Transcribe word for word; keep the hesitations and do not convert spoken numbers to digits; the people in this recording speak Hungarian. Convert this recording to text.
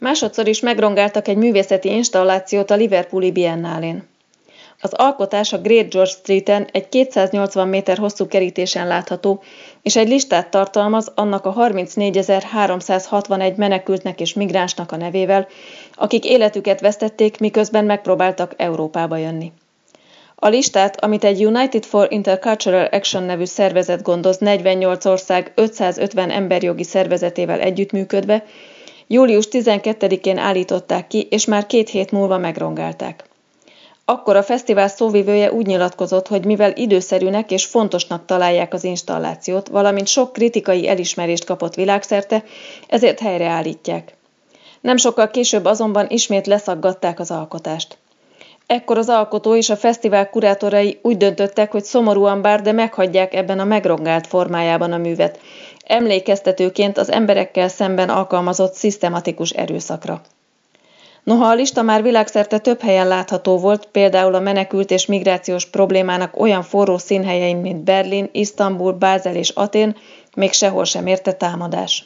Másodszor is megrongáltak egy művészeti installációt a Liverpooli Biennálén. Az alkotás a Great George Streeten egy kétszáznyolcvan méter hosszú kerítésen látható, és egy listát tartalmaz annak a harmincnégyezer-háromszázhatvanegy menekültnek és migránsnak a nevével, akik életüket vesztették, miközben megpróbáltak Európába jönni. A listát, amit egy United for Intercultural Action nevű szervezet gondoz negyvennyolc ország ötszázötven emberjogi szervezetével együttműködve, július tizenkettedikén állították ki, és már két hét múlva megrongálták. Akkor a fesztivál szóvivője úgy nyilatkozott, hogy mivel időszerűnek és fontosnak találják az installációt, valamint sok kritikai elismerést kapott világszerte, ezért helyreállítják. Nem sokkal később azonban ismét leszaggatták az alkotást. Ekkor az alkotó és a fesztivál kurátorai úgy döntöttek, hogy szomorúan bár, de meghagyják ebben a megrongált formájában a művet, emlékeztetőként az emberekkel szemben alkalmazott szisztematikus erőszakra. Noha a lista már világszerte több helyen látható volt, például a menekült és migrációs problémának olyan forró színhelyein, mint Berlin, Isztambul, Bázel és Atén, még sehol sem érte támadás.